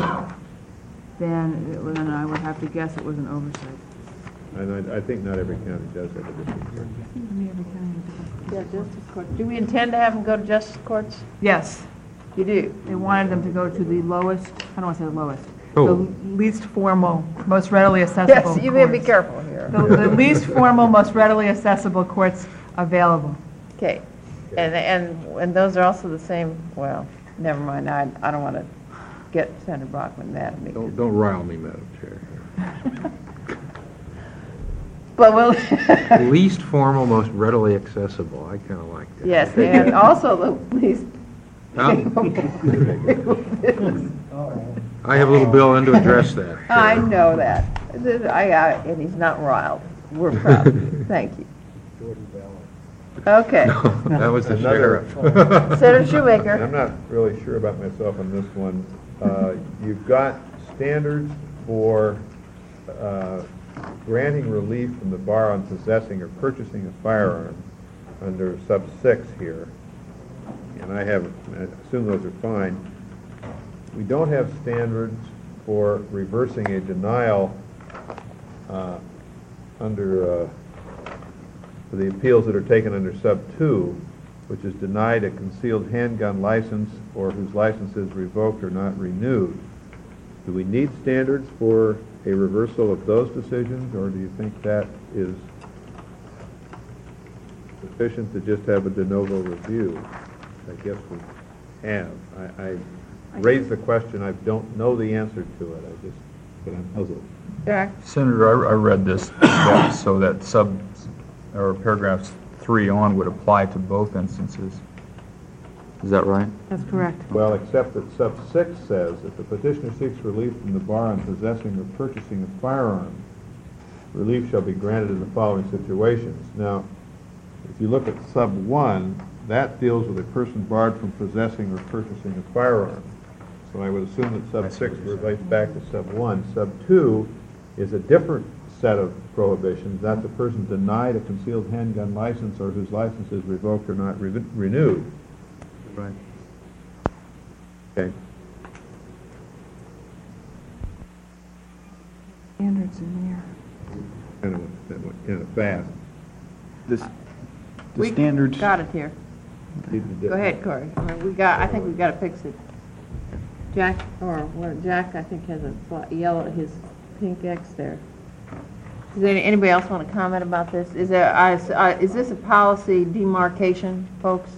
Then I would have to guess it was an oversight. And I think not every county does have a district court. Yeah, justice court. Do we intend to have them go to justice courts? Yes. You do? They wanted them to go to the lowest, I don't want to say the lowest, Oh. the least formal, most readily accessible Yes, you better be courts. careful here. The least formal, most readily accessible courts available. Okay. And those are also the same, well, never mind. I don't want to get Senator Brockman mad at me. Don't rile me, Madam Chair. But we'll... Least formal, most readily accessible. I kind of like that. Yes, and also the least... Huh? I have a little bill in to address that. I know that. And he's not riled. We're proud of you. Thank you. Okay. That was the Another- sheriff. Senator Shoemaker. I'm not really sure about myself on this one. You've got standards for granting relief from the bar on possessing or purchasing a firearm under sub 6 here. And I assume those are fine. We don't have standards for reversing a denial under for the appeals that are taken under sub 2, which is denied a concealed handgun license or whose license is revoked or not renewed. Do we need standards for a reversal of those decisions, or do you think that is sufficient to just have a de novo review? I guess we have. I raised the question. I don't know the answer to it. But I'm puzzled. Jack? Senator, I read this so that paragraphs 3 on would apply to both instances. Is that right? That's correct. Well, except that sub 6 says if the petitioner seeks relief from the bar on possessing or purchasing a firearm, relief shall be granted in the following situations. Now, if you look at sub 1, that deals with a person barred from possessing or purchasing a firearm. So I would assume that sub 6 relates back to sub 1. Sub 2 is a different set of prohibitions, that the person denied a concealed handgun license or whose license is revoked or not renewed. Right. Okay. Standards in there. Kind of fast. The standards. Got it here. Go ahead, Corey. I think we've got to fix it. Jack, Jack, I think has a yellow, his pink X there. Does anybody else want to comment about this? Is this a policy demarcation, folks?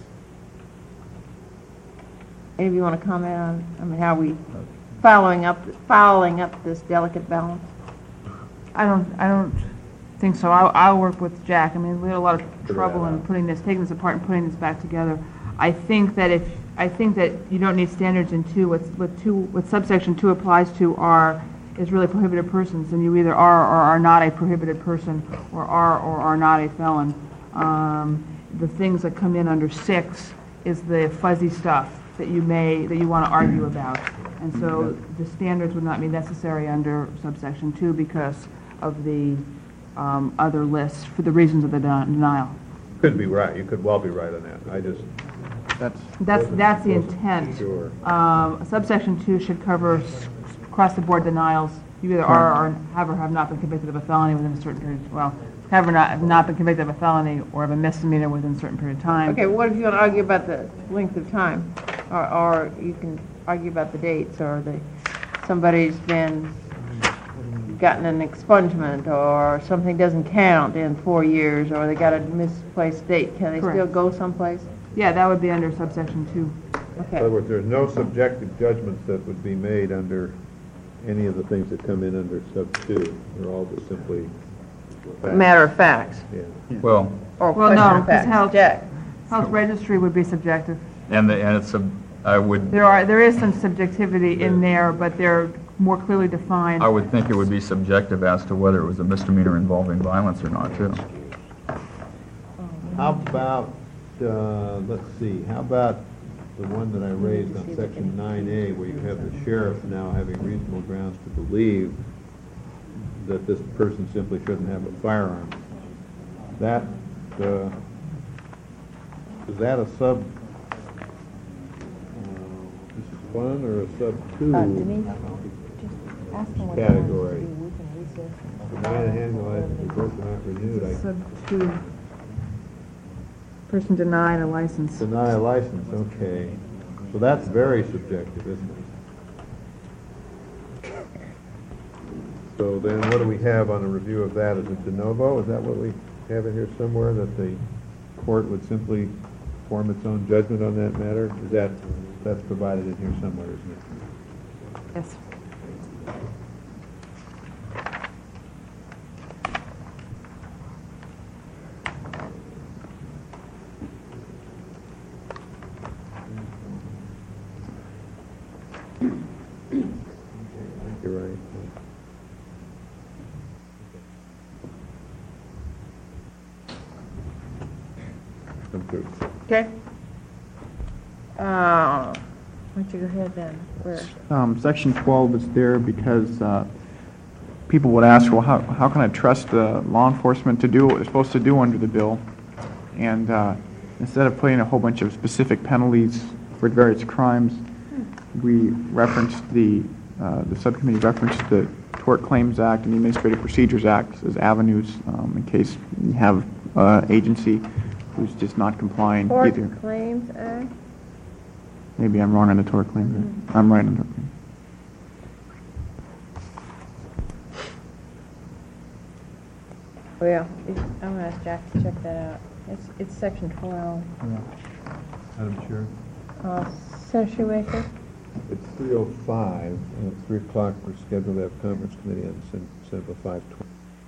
Any of you want to comment on, how we following up this delicate balance? I don't think so. I'll work with Jack. I mean, we had a lot of trouble in taking this apart and putting this back together. I think that you don't need standards in 2. What subsection 2 applies to is really prohibited persons, and you either are or are not a prohibited person, or are not a felon. The things that come in under 6 is the fuzzy stuff that you want to argue about, and so the standards would not be necessary under subsection 2 because of the other lists for the reasons of the denial. Could be right. You could well be right on that. That's the intent. Sure. Subsection 2 should cover across the board denials. You either are or have not been convicted of a felony within a certain period. Well, it's have not been convicted of a felony or of a misdemeanor within a certain period of time. Okay, what if you want to argue about the length of time? Or you can argue about the dates, or somebody's gotten an expungement, or something doesn't count in 4 years, or they got a misplaced date. Can they still Correct. go someplace? Yeah, that would be under subsection 2. In Okay. other words, there's no subjective judgments that would be made under any of the things that come in under sub 2. They're all just simply facts. Matter of facts, Yeah. Well, or Well, question no, of 'cause facts. health- Jack? Health registry would be subjective. and it's, I would, There is some subjectivity in there, but they're more clearly defined. I would think it would be subjective as to whether it was a misdemeanor involving violence or not, too. How about, let's see, how about the one that I raised on section 9A, where you have the sheriff now having reasonable grounds to believe that this person simply shouldn't have a firearm? That, is that a sub 1 or a sub 2 category? Deny a handgun license for person not renewed. Sub 2, person denied a license. Deny a license, okay. So that's very subjective, isn't it? So then what do we have on a review of that? Is it de novo? Is that what we have in here somewhere, that the court would simply form its own judgment on that matter? Is that's provided in here somewhere, isn't it? Yes. You're right. Come through. Okay. Why don't you go ahead then? Where? Section 12 is there because people would ask, well, how can I trust law enforcement to do what they're supposed to do under the bill? And instead of putting a whole bunch of specific penalties for various crimes, we referenced the subcommittee referenced the Tort Claims Act and the Administrative Procedures Act as avenues in case you have agency who's just not complying either. Tort Claims Act? Maybe I'm wrong on the Tort Claims Act. I'm right on the Tort Claims. Oh, yeah. I'm going to ask Jack to check that out. It's section 12. Madam Chair? Senator Shoemaker? It's 3:05, and at 3 o'clock we're scheduled to have conference committee on Senate Bill 520.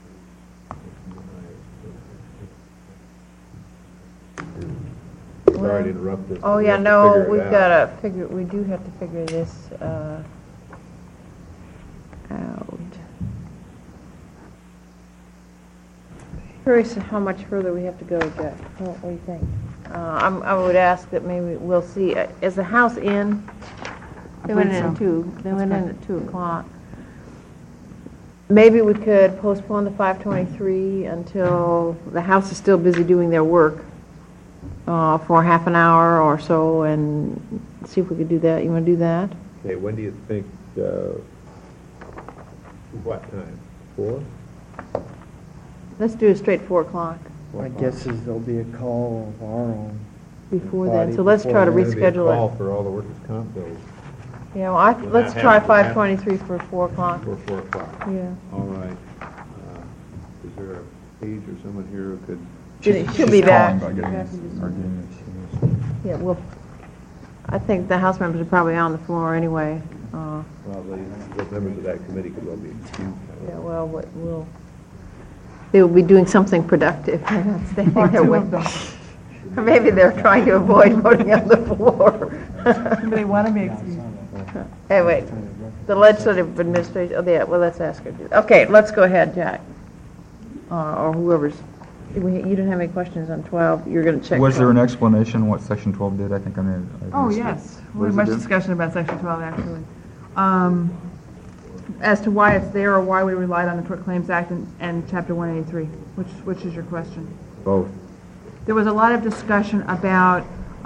Sorry to interrupt this. Oh, but we yeah, have to no, figure it we've out. got to figure, we do have to figure this out. Curious how much further we have to go, Jack. What do you think? I would ask that maybe we'll see, is the House in? They went in at 2, they went in at 2 o'clock. Maybe we could postpone the 523 until the House is still busy doing their work for half an hour or so, and see if we could do that. You want to do that? Okay, when do you think, what time? 4? Let's do it straight 4 o'clock My guess is there'll be a call of our own. before Body then. So let's try to before It's gonna be a reschedule call it. for all the workers' comp bills Yeah, well, Will let's that try happen? 523 for 4 o'clock. for 4 o'clock. Yeah. All right. Is there a page or someone here who could? She'll be back. Calling by getting our game. Yeah, well, I think the House members are probably on the floor anyway. Well, the members of that committee could well be excused. Yeah, well, they will be doing something productive, and not standing there waiting. Or maybe they're trying to avoid voting on the floor. They want to be excused. Hey, wait, the legislative administration, oh, yeah, well, let's ask her to do that. Okay, let's go ahead, Jack, or whoever's, you didn't have any questions on 12, you're going to check. Was there an 12. explanation what Section 12 did? I think I may have. Oh, missed it. yes. What We does had it much do? discussion about Section 12, actually. As to why it's there or why we relied on the Tort Claims Act and Chapter 183, which is your question? Both. There was a lot of discussion about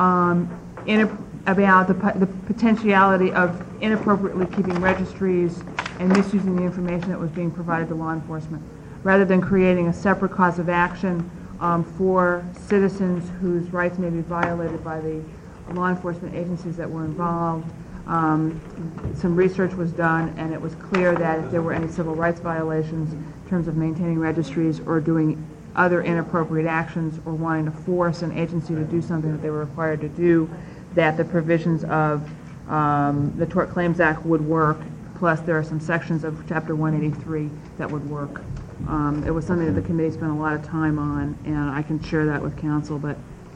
the potentiality of inappropriately keeping registries and misusing the information that was being provided to law enforcement. rather than creating a separate cause of action for citizens whose rights may be violated by the law enforcement agencies that were involved. Some research was done, and it was clear that if there were any civil rights violations in terms of maintaining registries or doing other inappropriate actions or wanting to force an agency to do something that they were required to do, that the provisions of the Tort Claims Act would work, plus there are some sections of Chapter 183 that would work. It was something that the committee spent a lot of time on, and I can share that with council, but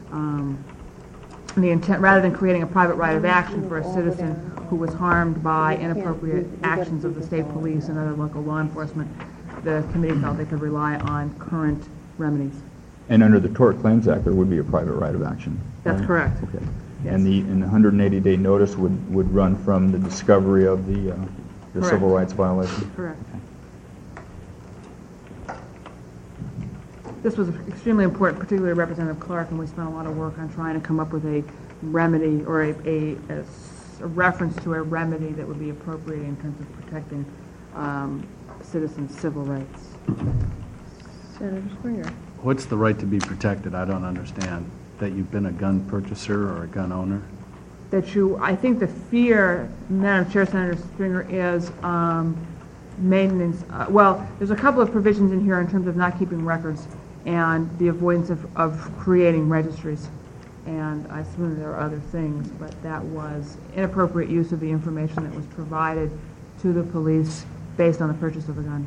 the intent, rather than creating a private right of action for a citizen who was harmed by inappropriate actions of the state police and other local law enforcement, the committee felt they could rely on current remedies. And under the Tort Claims Act, there would be a private right of action. That's right? correct. Okay. Yes. And the 180-day notice would run from the discovery of the Correct. civil rights violation? Correct. This was extremely important, particularly Representative Clark, and we spent a lot of work on trying to come up with a remedy or a reference to a remedy that would be appropriate in terms of protecting citizens' civil rights. Senator Springer. What's the right to be protected? I don't understand. That you've been a gun purchaser or a gun owner? That you, I think the fear, Madam Chair, Senator Springer, is maintenance. Well, there's a couple of provisions in here in terms of not keeping records and the avoidance of creating registries. And I assume there are other things, but that was inappropriate use of the information that was provided to the police based on the purchase of a gun.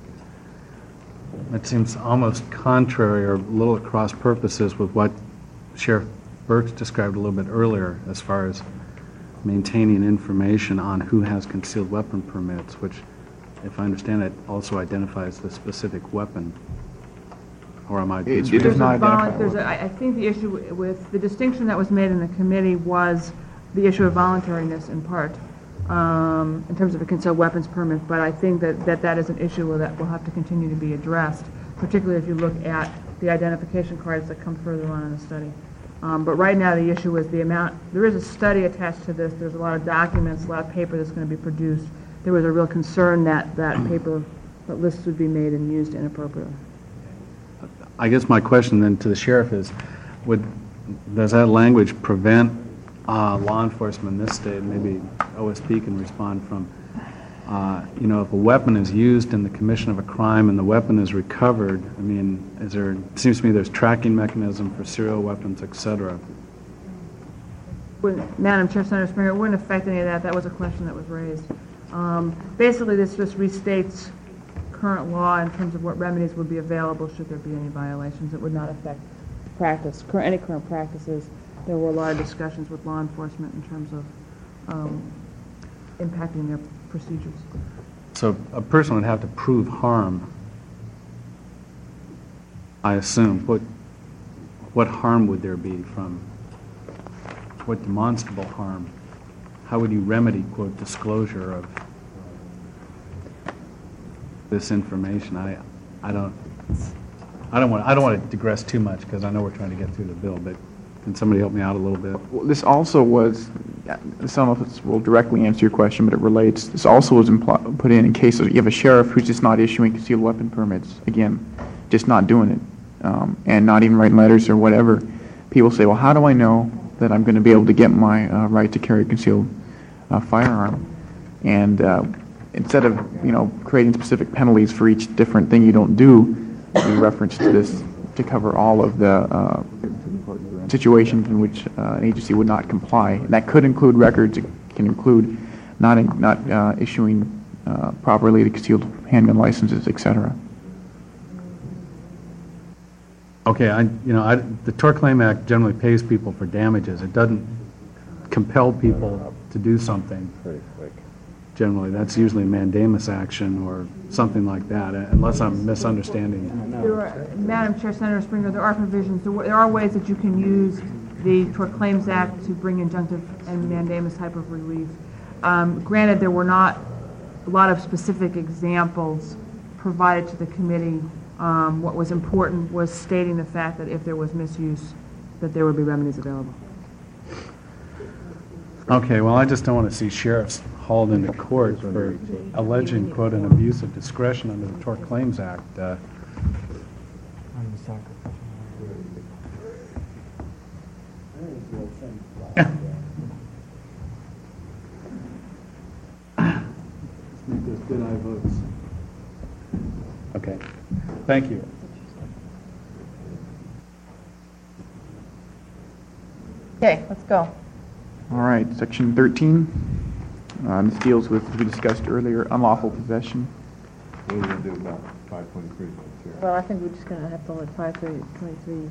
It seems almost contrary or a little at cross purposes with what Sheriff Burks described a little bit earlier as far as maintaining information on who has concealed weapon permits, which, if I understand it, also identifies the specific weapon. Or am I? It does not identify. I think the issue with the distinction that was made in the committee was the issue of voluntariness in part, in terms of a concealed weapons permit, but I think that is an issue that will have to continue to be addressed, particularly if you look at the identification cards that come further on in the study. But right now the issue is the amount. There is a study attached to this. There's a lot of documents, a lot of paper that's going to be produced. There was a real concern that paper, that lists would be made and used inappropriately. I guess my question then to the sheriff is, does that language prevent law enforcement in this state, maybe OSP can respond from, if a weapon is used in the commission of a crime and the weapon is recovered, I mean, it seems to me there's tracking mechanism for serial weapons, et cetera. Madam Chair, Senator Springer, it wouldn't affect any of that. That was a question that was raised. Basically, this just restates current law in terms of what remedies would be available should there be any violations. It would not affect practice, any current practices. There were a lot of discussions with law enforcement in terms of impacting their procedures. So a person would have to prove harm, I assume. What harm would there be from, what demonstrable harm? How would you remedy, quote, disclosure of this information? I don't want to digress too much because I know we're trying to get through the bill, but can somebody help me out a little bit? Well, this also was, I don't know if this will directly answer your question, but it relates. This also was put in case you have a sheriff who's just not issuing concealed weapon permits. Again, just not doing it, and not even writing letters or whatever. People say, well, how do I know that I'm going to be able to get my right to carry a concealed firearm? And instead of creating specific penalties for each different thing you don't do, we reference to this to cover all of the situations in which an agency would not comply. And that could include records. It can include not issuing properly the concealed handgun licenses, etc. Okay, the Tort Claim Act generally pays people for damages. It doesn't compel people to do something. Pretty quick. Generally, that's usually a mandamus action or something like that, unless I'm misunderstanding. Madam Chair, Senator Springer, there are provisions. There are ways that you can use the Tort Claims Act to bring injunctive and mandamus type of relief. Granted, there were not a lot of specific examples provided to the committee. What was important was stating the fact that if there was misuse, that there would be remedies available. Okay, well, I just don't want to see sheriffs hauled into court for alleging, quote, an abuse of discretion under the Tort Claims Act. Make those good aye votes. Okay, thank you. Okay, let's go. All right, section 13. This deals with, as we discussed earlier, unlawful possession. What are you going to do about 523, Madam Chair? Well, I think we're just going to have to let 523.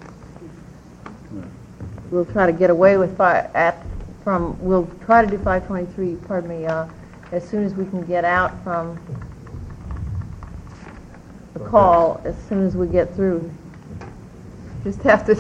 We'll try to get away with we'll try to do 523, pardon me, as soon as we can get out from the call, as soon as we get through. Just have to,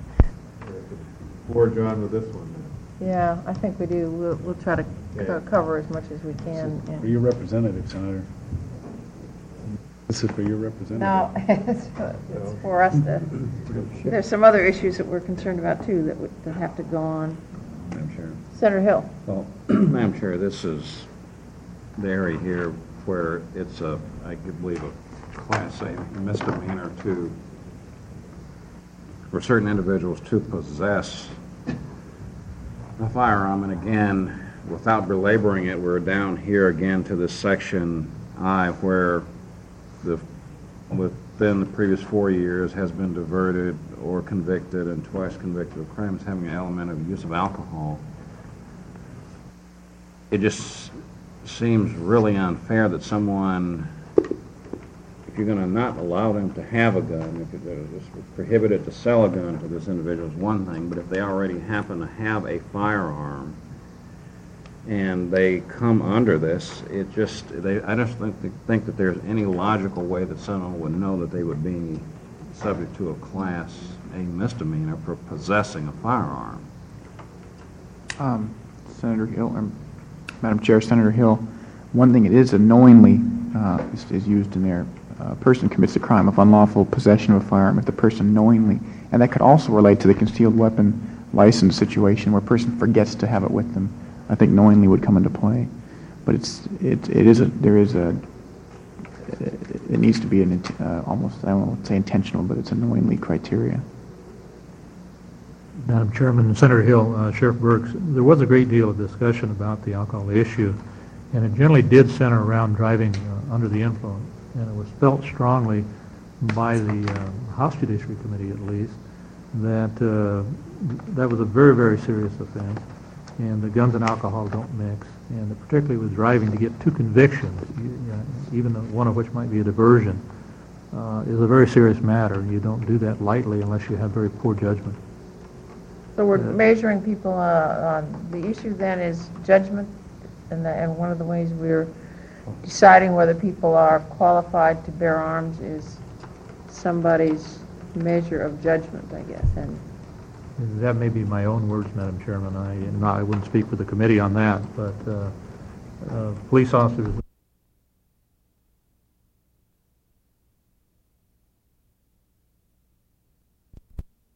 Forge on with this one, then. yeah, I think we do. We'll try to cover as much as we can. For your representative, Senator. This is for your representative. No, it's for us to, there's some other issues that we're concerned about too that have to go on. Madam Chair. Senator Hill. Well, Madam Chair, this is the area here where it's I believe, a Class A misdemeanor for certain individuals to possess a firearm. And again, without belaboring it, we're down here again to this section I where within the previous 4 years has been diverted or convicted and twice convicted of crimes having an element of use of alcohol. It just seems really unfair that someone, if you're going to not allow them to have a gun, if you're just prohibited to sell a gun to this individual is one thing, but if they already happen to have a firearm and they come under this, I just think that there's any logical way that someone would know that they would be subject to a Class A misdemeanor for possessing a firearm. Senator Hill, Madam Chair, Senator Hill, one thing it is knowingly is used in there. A person commits a crime of unlawful possession of a firearm if the person knowingly, and that could also relate to the concealed weapon license situation where a person forgets to have it with them. I think knowingly would come into play, but it needs to be an almost, I don't want to say intentional, but it's a knowingly criteria. Madam Chairman, Senator Hill, Sheriff Burks, there was a great deal of discussion about the alcohol issue, and it generally did center around driving under the influence, and it was felt strongly by the House Judiciary Committee, at least, that that was a very, very serious offense, and the guns and alcohol don't mix, and particularly with driving to get 2 convictions, even one of which might be a diversion, is a very serious matter, and you don't do that lightly unless you have very poor judgment. So we're measuring people on the issue then is judgment, and one of the ways we're deciding whether people are qualified to bear arms is somebody's measure of judgment, I guess. And that may be my own words, Madam Chairman. I wouldn't speak for the committee on that, but police officers